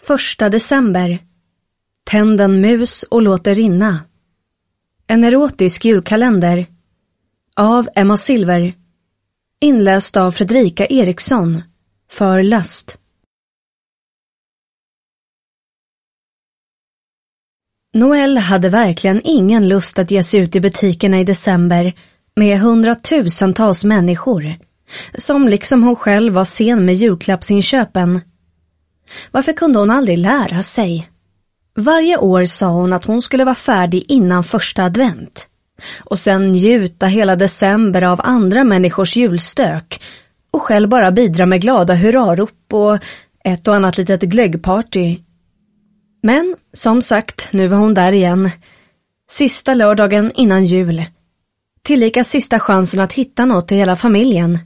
1 december. Tänd en mus och låt det rinna. En erotisk julkalender. Av Emma Silver. Inläst av Fredrika Eriksson. För Last. Noel hade verkligen ingen lust att ge sig ut i butikerna i december med 100,000-tals människor, som liksom hon själv var sen med julklappsinköpen. Varför kunde hon aldrig lära sig? Varje år sa hon att hon skulle vara färdig innan första advent och sen njuta hela december av andra människors julstök och själv bara bidra med glada hurrarop och ett och annat litet glöggparty. Men som sagt, nu var hon där igen. Sista lördagen innan jul. Tillika sista chansen att hitta något till hela familjen.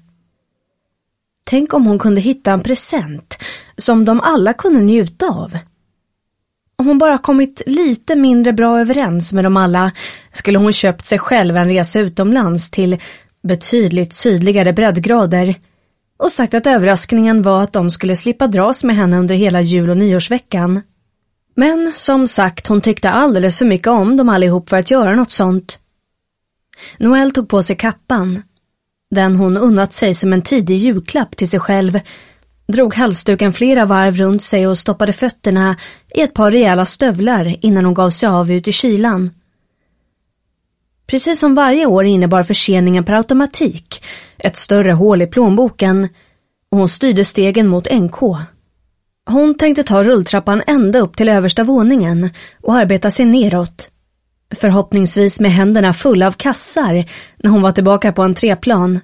Tänk om hon kunde hitta en present som de alla kunde njuta av. Om hon bara kommit lite mindre bra överens med dem alla skulle hon köpt sig själv en resa utomlands till betydligt sydligare breddgrader och sagt att överraskningen var att de skulle slippa dras med henne under hela jul- och nyårsveckan. Men som sagt, hon tyckte alldeles för mycket om dem allihop för att göra något sånt. Noel tog på sig kappan, den hon unnat sig som en tidig julklapp till sig själv, drog halsduken flera varv runt sig och stoppade fötterna i ett par rejäla stövlar innan hon gav sig av ut i kylan. Precis som varje år innebar förseningen per automatik ett större hål i plånboken och hon styrde stegen mot NK. Hon tänkte ta rulltrappan ända upp till översta våningen och arbeta sig neråt. Förhoppningsvis med händerna fulla av kassar när hon var tillbaka på entréplan.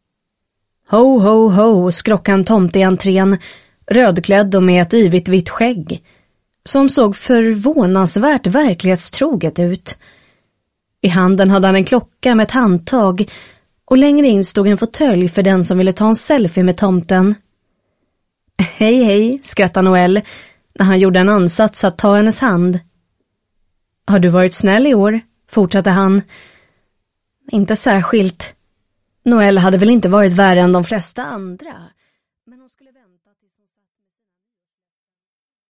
Ho, ho, ho, skrockade en tomte i entrén, rödklädd och med ett yvigt vitt skägg, som såg förvånansvärt verklighetstroget ut. I handen hade han en klocka med ett handtag och längre in stod en fåtölj för den som ville ta en selfie med tomten. Hej, hej, skrattade Noel när han gjorde en ansats att ta hennes hand. Har du varit snäll i år? Fortsatte han. Inte särskilt. Noel hade väl inte varit värre än de flesta andra.